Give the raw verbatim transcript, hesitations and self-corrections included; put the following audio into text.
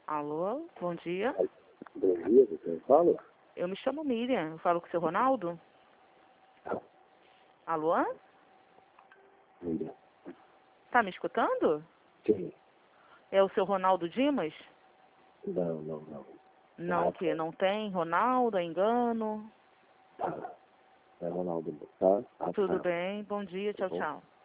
Alô, bom dia. Bom dia, você fala? Eu me chamo Miriam, eu falo com o seu Ronaldo. Alô? Miriam. Tá me escutando? Sim. É o seu Ronaldo Dimas? Não, não, não. Não, Ah, que não tem Ronaldo, é engano. tá. É Ronaldo, tá? Ah, Tudo tá. bem, bom dia, Tá tchau, bom? tchau.